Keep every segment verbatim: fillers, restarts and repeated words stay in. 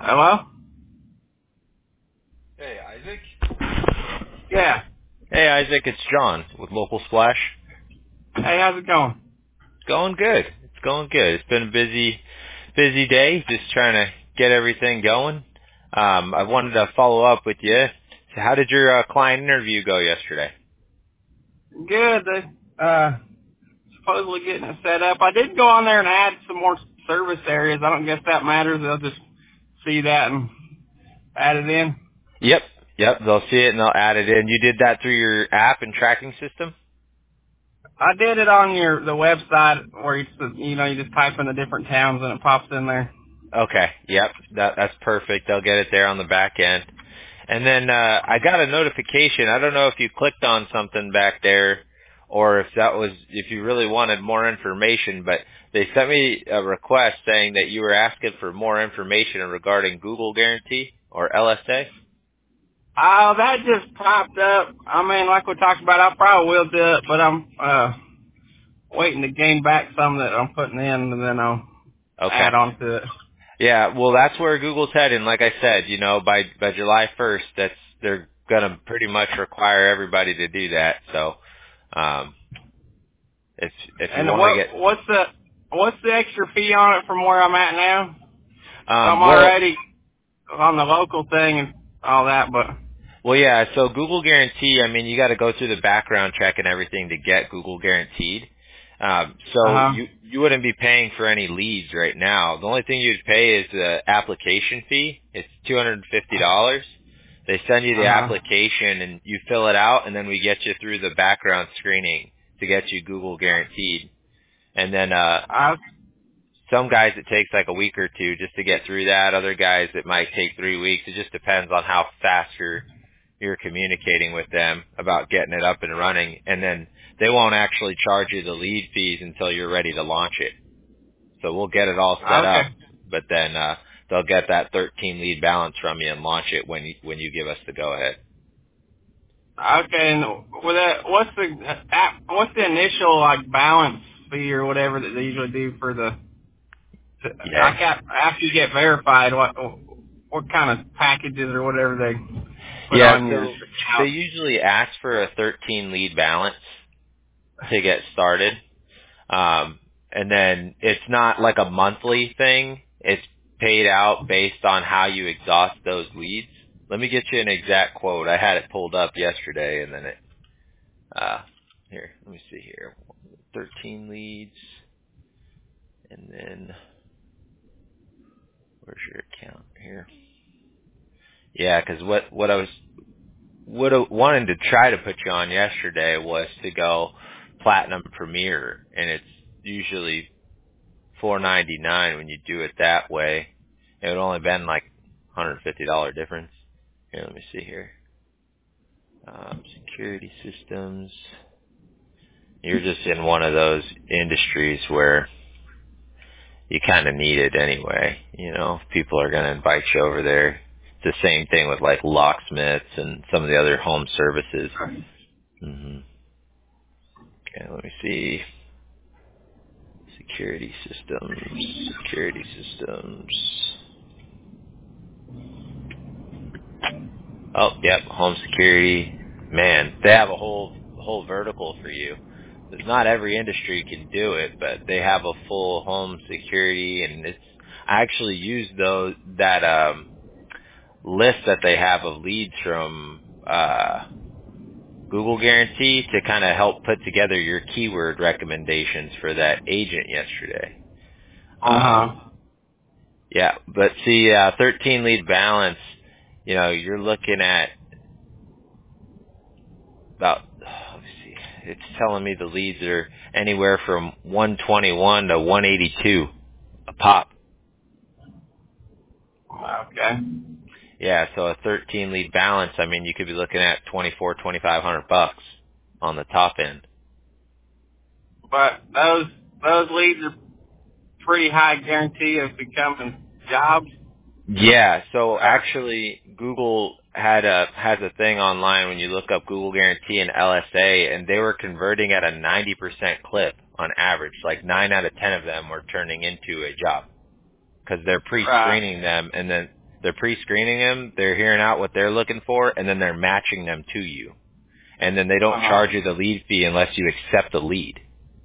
Hello? Hey, Isaac. Yeah. Hey, Isaac, it's John with Local Splash. Hey, how's it going? It's going good. It's going good. It's been a busy, busy day, just trying to get everything going. Um, I wanted to follow up with you. So how did your uh, client interview go yesterday? Good. They, uh, supposedly getting it set up. I did go on there and add some more service areas. I don't guess that matters. They'll just see that and add it in. Yep. Yep, they'll see it and they'll add it in. You did that through your app and tracking system? I did it on your the website where you s- you know you just type in the different towns and it pops in there. Okay. Yep. That that's perfect. They'll get it there on the back end. And then uh I got a notification. I don't know if you clicked on something back there or if that was if you really wanted more information, but they sent me a request saying that you were asking for more information regarding Google Guarantee or L S A. Oh, that just popped up. I mean, like we talked about, I probably will do it, but I'm uh waiting to gain back some that I'm putting in, and then I'll Okay. add on to it. Yeah, well that's where Google's heading. Like I said, you know, by by July first, that's they're gonna pretty much require everybody to do that. So um if if you And want to what get what's the what's the extra fee on it from where I'm at now? I'm um well already on the local thing and all that, but uh Well, yeah. So Google Guarantee, I mean, you got to go through the background check and everything to get Google Guaranteed. Um, so huh. you you wouldn't be paying for any leads right now. The only thing you'd pay is the application fee. It's two hundred and fifty dollars. They send you the Uh huh. application and you fill it out, and then we get you through the background screening to get you Google Guaranteed. And then uh, I some guys it takes like a week or two just to get through that. Other guys it might take three weeks. It just depends on how fast you're you're communicating with them about getting it up and running, and then they won't actually charge you the lead fees until you're ready to launch it. So we'll get it all set okay. up, but then uh, they'll get that thirteen lead balance from you and launch it when you, when you give us the go ahead. Okay, and with that, what's the app- what's the initial like balance fee or whatever that they usually do for the? Yeah, I got after you get verified, what what kind of packages or whatever they put yeah. on your So they account? usually ask for a thirteen lead balance to get started. Um, and then it's not like a monthly thing. It's paid out based on how you exhaust those leads. Let me get you an exact quote. I had it pulled up yesterday and then it, uh, here, let me see here. thirteen leads and then where's your account here? Yeah, cause what, what I was, what I wanted to try to put you on yesterday was to go Platinum Premier, and it's usually four ninety nine when you do it that way. It would only been like one hundred fifty dollar difference. Here, let me see here. Um, security systems. You're just in one of those industries where you kind of need it anyway. You know, people are going to invite you over there. It's the same thing with like locksmiths and some of the other home services. hmm Okay, let me see. Security systems. Security systems. Oh, yep, home security. Man, they have a whole whole vertical for you. There's not every industry can do it, but they have a full home security, and it's. I actually used those that um, list that they have of leads from uh, Google Guarantee to kind of help put together your keyword recommendations for that agent yesterday. Uh huh. Um, yeah, but see, uh, thirteen lead balance. You know, you're looking at about, let me see, it's telling me the leads are anywhere from one twenty-one to one eighty-two a pop. Okay. Yeah, so a thirteen lead balance, I mean, you could be looking at twenty-four, twenty-five hundred bucks on the top end. But those those leads are pretty high guarantee of becoming jobs. Yeah, so Uh, actually Google had a has a thing online when you look up Google Guarantee and L S A, and they were converting at a ninety percent clip on average. Like nine out of ten of them were turning into a job, because they're right. pre-screening them, and then They're pre-screening them, they're hearing out what they're looking for, and then they're matching them to you. And then they don't Uh-huh. charge you the lead fee unless you accept the lead.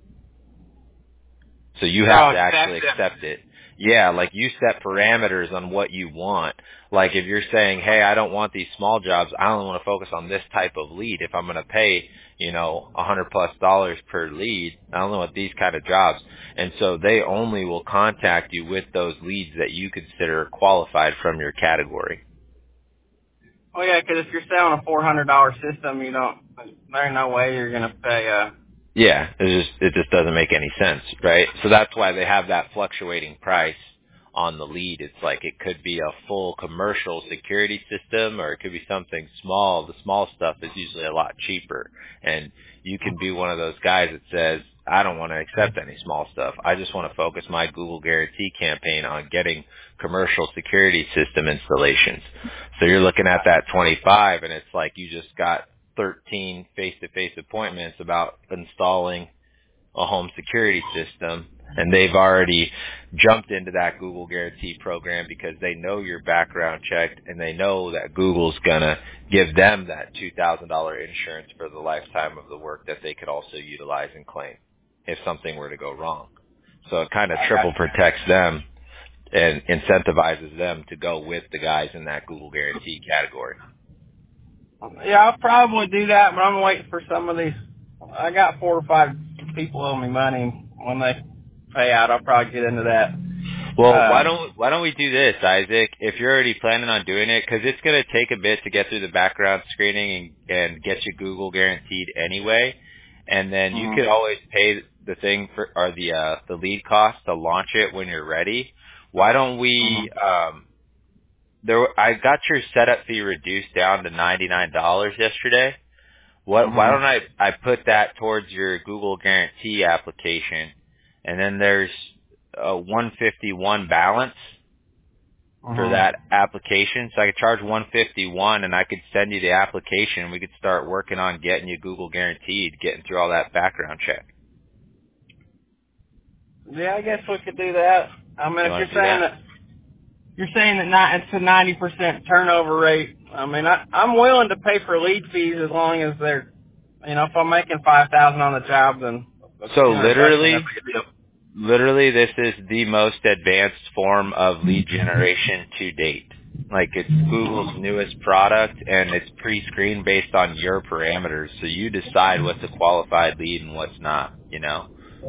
So you So have to accept actually it. accept it. Yeah, like you set parameters on what you want. Like if you're saying, hey, I don't want these small jobs, I only want to focus on this type of lead. If I'm going to pay, you know, a hundred plus dollars per lead, I only want these kind of jobs. And so they only will contact you with those leads that you consider qualified from your category. Oh yeah, because if you're selling a four hundred dollar system, you don't. There ain't no way you're gonna pay a. Yeah, it just it just doesn't make any sense, right? So that's why they have that fluctuating price on the lead. It's like it could be a full commercial security system or it could be something small. The small stuff is usually a lot cheaper. And you can be one of those guys that says, I don't want to accept any small stuff. I just want to focus my Google Guarantee campaign on getting commercial security system installations. So you're looking at that twenty-five and it's like you just got thirteen face-to-face appointments about installing a home security system, and they've already jumped into that Google Guarantee program because they know you're background checked and they know that Google's going to give them that two thousand dollars insurance for the lifetime of the work that they could also utilize and claim if something were to go wrong. So it kind of triple protects them and incentivizes them to go with the guys in that Google Guarantee category. Yeah, I'll probably do that, but I'm waiting for some of these. I got four or five people owe me money. When they pay out, I'll probably get into that. Well, Uh, why don't why don't we do this, Isaac? If you're already planning on doing it, because it's going to take a bit to get through the background screening and, and get you Google guaranteed anyway, and then you mm-hmm. could always pay the thing for or the uh, the lead cost to launch it when you're ready. Why don't we? Mm-hmm. Um, there, I got your setup fee reduced down to ninety-nine dollars yesterday. What? Mm-hmm. Why don't I I put that towards your Google guarantee application, and then there's a one fifty-one balance Mm-hmm. for that application. So I could charge one fifty-one and I could send you the application and we could start working on getting you Google guaranteed, getting through all that background check. Yeah, I guess we could do that. I mean, You if want to you're do saying that? that you're saying that not, it's a ninety percent turnover rate. I mean, I, I'm willing to pay for lead fees as long as they're, you know, if I'm making five thousand on the job, then So you know, bucks ain't literally, a big deal. literally this is the most advanced form of lead generation to date. Like it's Google's newest product and it's pre-screened based on your parameters. So you decide what's a qualified lead and what's not, you know?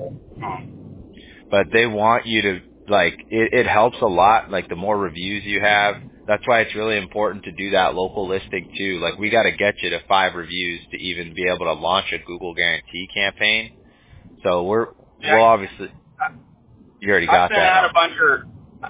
But they want you to, like, it, it helps a lot, like the more reviews you have. That's why it's really important to do that local listing too. Like we got to get you to five reviews to even be able to launch a Google guarantee campaign. So we're, Yeah, we'll obviously, I, you already I got sent that, out huh? a bunch of.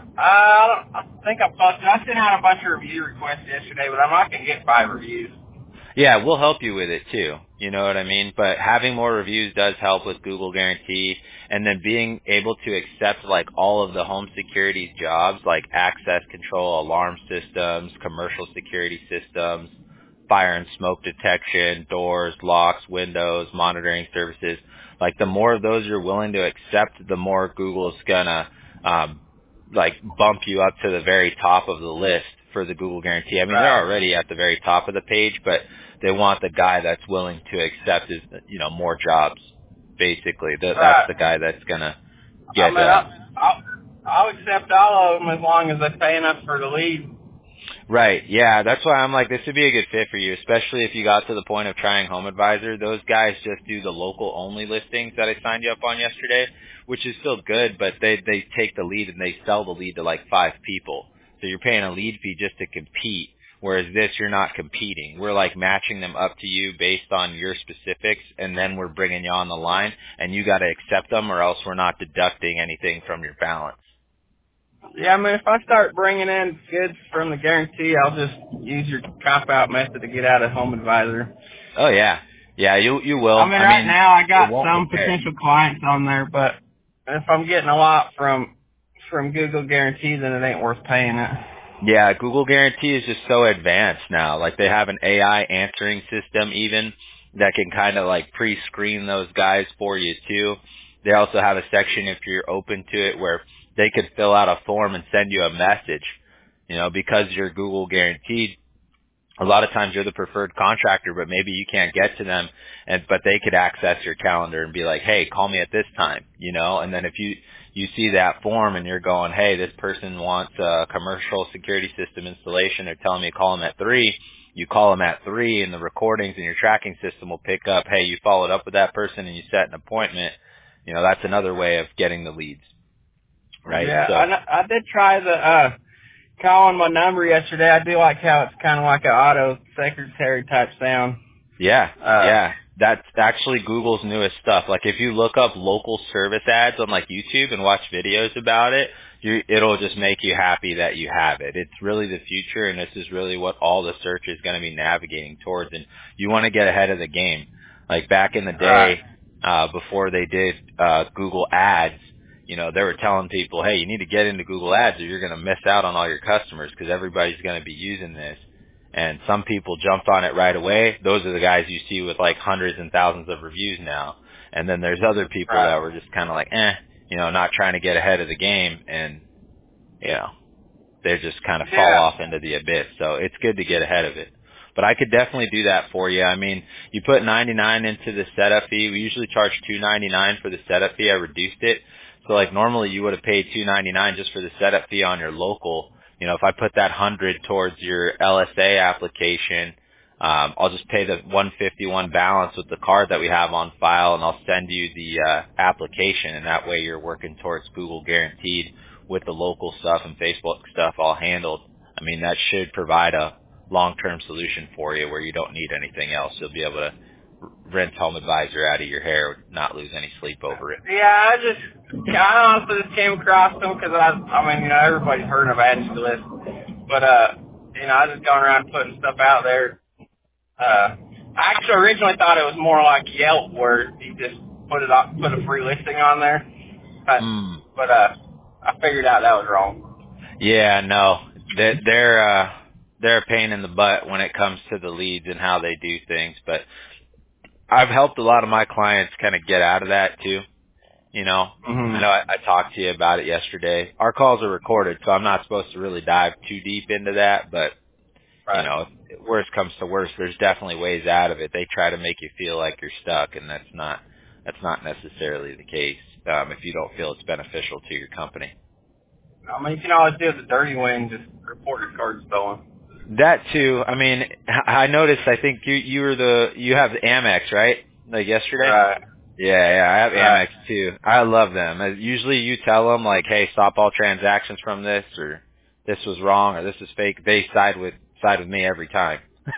I don't. I think I busted. I sent out a bunch of review requests yesterday, but I'm not gonna get five reviews. Yeah, we'll help you with it too. You know what I mean? But having more reviews does help with Google Guarantee, and then being able to accept like all of the home security jobs like access control, alarm systems, commercial security systems, fire and smoke detection, doors, locks, windows, monitoring services. Like the more of those you're willing to accept, the more Google's gonna um like bump you up to the very top of the list for the Google Guarantee. I mean, they're Right. already at the very top of the page, but they want the guy that's willing to accept is, you know, more jobs. Basically, that that's Right. the guy that's gonna I get mean, uh I, I'll, I'll accept all of them as long as they pay enough for the lead. Right. Yeah, that's why I'm like, this would be a good fit for you, especially if you got to the point of trying Home Advisor. Those guys just do the local only listings that I signed you up on yesterday, which is still good, but they they take the lead and they sell the lead to like five people. So you're paying a lead fee just to compete, whereas this, you're not competing. We're like matching them up to you based on your specifics, and then we're bringing you on the line, and you got to accept them or else we're not deducting anything from your balance. Yeah, I mean, if I start bringing in goods from the guarantee, I'll just use your cop-out method to get out of Home Advisor. Oh yeah. Yeah, you you will. I mean, I right mean, now I it got won't some compare. potential clients on there, but if I'm getting a lot from from Google Guarantee, then it ain't worth paying it. Yeah, Google Guarantee is just so advanced now. Like they have an A I answering system even that can kind of like pre-screen those guys for you too. They also have a section if you're open to it where they could fill out a form and send you a message, You know, because you're Google guaranteed, a lot of times you're the preferred contractor, but maybe you can't get to them, and but they could access your calendar and be like, hey, call me at this time, you know. And then if you you see that form and you're going, hey, this person wants a commercial security system installation, they're telling me to call them at three, you call them at three, and the recordings in your tracking system will pick up, hey, you followed up with that person and you set an appointment. You know, that's another way of getting the leads, right? Yeah, So, I, I did try the uh calling my number yesterday. I do like how it's kind of like an auto secretary type sound. Yeah, Uh, yeah. That's actually Google's newest stuff. Like if you look up local service ads on like YouTube and watch videos about it, you, it'll just make you happy that you have it. It's really the future, and this is really what all the search is going to be navigating towards. And you want to get ahead of the game. Like back in the day, uh, before they did uh, Google Ads, you know, they were telling people, hey, you need to get into Google Ads or you're going to miss out on all your customers because everybody's going to be using this. And some people jumped on it right away. Those are the guys you see with like hundreds and thousands of reviews now. And then there's other people right. that were just kind of like, eh, you know, not trying to get ahead of the game. And, you know, they just kind of Yeah. fall off into the abyss. So it's good to get ahead of it. But I could definitely do that for you. I mean, you put ninety-nine into the setup fee. We usually charge two ninety-nine for the setup fee. I reduced it. So like normally you would have paid two ninety-nine just for the setup fee on your local. You know, if I put that hundred towards your L S A application, um, I'll just pay the one fifty-one balance with the card that we have on file, and I'll send you the uh, application, and that way you're working towards Google Guaranteed with the local stuff and Facebook stuff all handled. I mean, that should provide a long-term solution for you where you don't need anything else. You'll be able to rent Home Advisor out of your hair, not lose any sleep over it. Yeah, I just, yeah, I honestly just came across them because I, I mean, you know, everybody's heard of Agilis, but, uh, you know, I was just going around putting stuff out there. Uh, I actually originally thought it was more like Yelp where you just put it up, put a free listing on there, but, Mm. but, uh, I figured out that was wrong. Yeah, no, they're, they're, uh, they're a pain in the butt when it comes to the leads and how they do things, but I've helped a lot of my clients kind of get out of that too. You know, Mm-hmm. I know I, I talked to you about it yesterday. Our calls are recorded, so I'm not supposed to really dive too deep into that, but Right. you know, if worst comes to worst, there's definitely ways out of it. They try to make you feel like you're stuck, and that's not, that's not necessarily the case, um, if you don't feel it's beneficial to your company. I mean, you can always do the dirty way and just report your card stolen. That too. I mean, I noticed. I think you you were the you have the Amex, right? Like yesterday. Right. Yeah, yeah. I have Right. Amex too. I love them. Uh, Usually, you tell them like, "Hey, stop all transactions from this," or "This was wrong," or "This is fake." They side with side with me every time.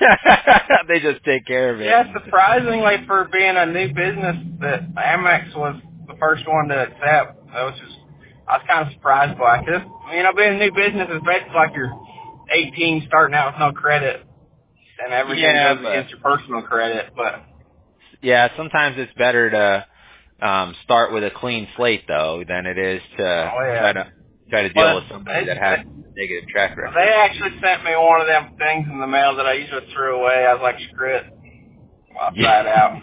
They just take care of it. Yeah, surprisingly for being a new business, that Amex was the first one to accept. I was just, I was kind of surprised by it. 'Cause, you know, being a new business is basically like you're eighteen starting out with no credit, and everything Yeah, goes but against your personal credit. But yeah, sometimes it's better to um start with a clean slate though than it is to oh try yeah, to try to deal but with somebody they, that has a negative track record. they actually sent me one of them things in the mail that I usually threw away. I was like, screw it, I'll try it out.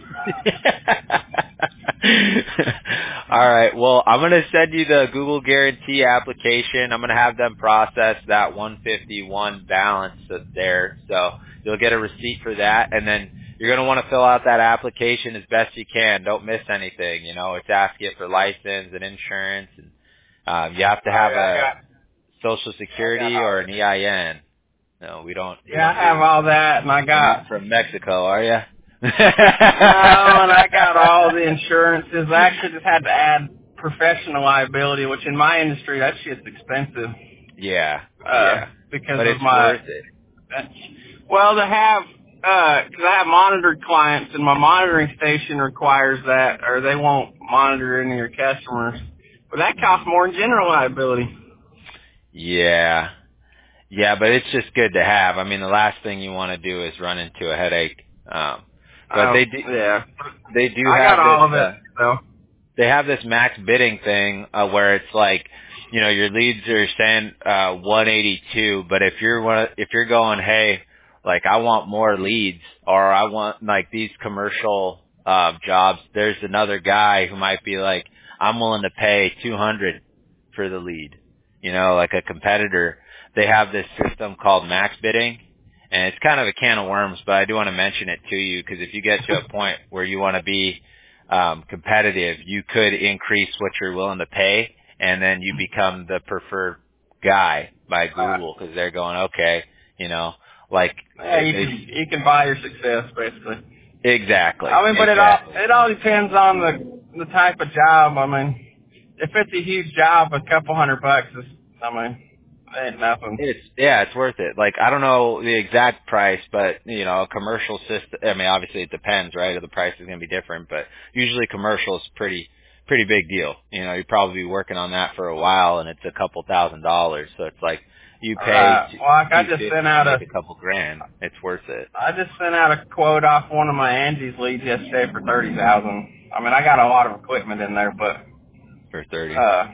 All right. Well, I'm going to send you the Google Guarantee application. I'm going to have them process that one fifty-one balance that's there. So you'll get a receipt for that. And then you're going to want to fill out that application as best you can. Don't miss anything. You know, it's asking you for license and insurance. And um, you have to have Oh, yeah, I a got, Social Security I got or an E I N. No, we don't. We yeah, don't I have do. all that, and I You're got. not from Mexico, are you? No, and I got all the insurances. I actually just had to add professional liability, which in my industry, that shit's expensive. Yeah, Uh, yeah. because But of it's my, worth it. well, to have, uh 'cause I have monitored clients, and my monitoring station requires that, or they won't monitor any of your customers. But that costs more than general liability. Yeah. Yeah, but it's just good to have. I mean, the last thing you want to do is run into a headache. Um, but Oh, they do, yeah. they do I have got all of this, it, uh, so. they have this max bidding thing, uh, where it's like, you know, your leads are saying, uh, one eighty-two, but if you're one, if you're going, hey, like I want more leads, or I want like these commercial, uh, jobs, there's another guy who might be like, I'm willing to pay two hundred for the lead, you know, like a competitor. they have this system called max bidding, and it's kind of a can of worms, but I do want to mention it to you because if you get to a point where you want to be um, competitive, you could increase what you're willing to pay, and then you become the preferred guy by Google because they're going, okay, you know, like yeah, you they, can you can buy your success basically. exactly. I mean, but exactly. it all it all depends on the the type of job. I mean, if it's a huge job, a couple hundred bucks is, I mean, it ain't nothing. It's yeah, it's worth it. Like I don't know the exact price, but you know, a commercial system. I mean, obviously it depends, right? The price is going to be different, but usually commercial is pretty pretty big deal. You know, you'd probably be working on that for a while, and it's a couple thousand dollars. So it's like you pay Right. Well, like I two just fifty sent to out make a a couple grand. It's worth it I just sent out a quote off one of my Angie's leads yesterday for thirty thousand. I mean, I got a lot of equipment in there, but for thirty. uh,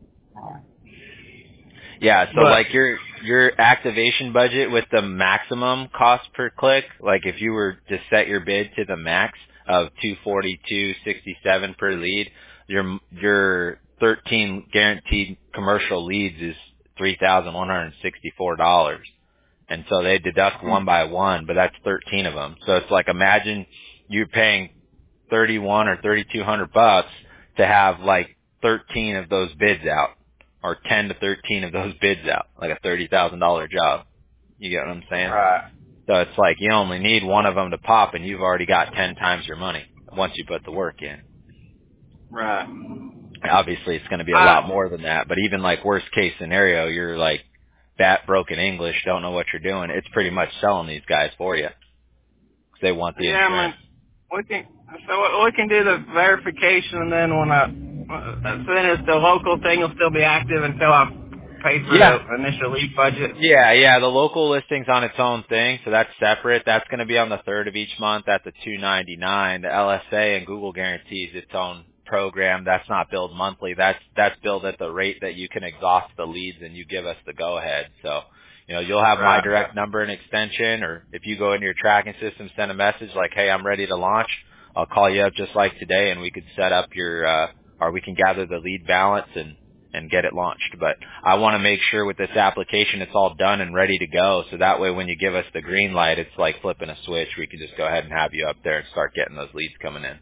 Yeah, so but like your your activation budget with the maximum cost per click, like if you were to set your bid to the max of two forty-two sixty-seven per lead, your your thirteen guaranteed commercial leads is three thousand one hundred sixty-four dollars. And so they deduct one by one, but that's thirteen of them. So it's like imagine you're paying thirty-one or thirty-two hundred bucks to have like thirteen of those bids out, or ten to thirteen of those bids out, like a thirty thousand dollar job. You get what I'm saying? right, So it's like you only need one of them to pop, and you've already got ten times your money once you put the work in. right. Obviously, it's going to be a I lot more than that, but even like worst case scenario, you're like bat broken English, don't know what you're doing. It's pretty much selling these guys for you 'cause they want the yeah, I insurance. mean, we can so we can do the verification, and then when I uh, so then it's the local thing will still be active until I pay for Yeah. the initial lead budget. Yeah, yeah. The local listing's on its own thing, so that's separate. That's going to be on the third of each month at the two ninety-nine. The L S A and Google guarantees its own program. That's not billed monthly. That's that's billed at the rate that you can exhaust the leads and you give us the go ahead. So, you know, you'll have my Right. direct number and extension, or if you go into your tracking system, send a message like, "Hey, I'm ready to launch." I'll call you up just like today, and we could set up your, uh, or we can gather the lead balance and and get it launched. But I want to make sure with this application it's all done and ready to go, so that way when you give us the green light, it's like flipping a switch. We can just go ahead and have you up there and start getting those leads coming in.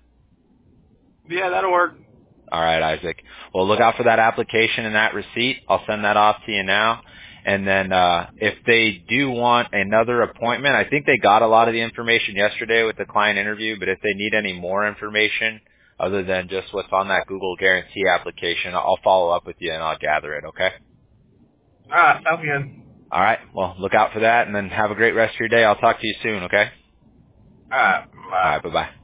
Yeah, that'll work. All right, Isaac. Well, look out for that application and that receipt. I'll send that off to you now. And then uh if they do want another appointment, I think they got a lot of the information yesterday with the client interview, but if they need any more information other than just what's on that Google Guarantee application, I'll follow up with you and I'll gather it, okay? All right, sounds good. All right. Well, look out for that, and then have a great rest of your day. I'll talk to you soon, okay? All right, All bye. right. Bye-bye.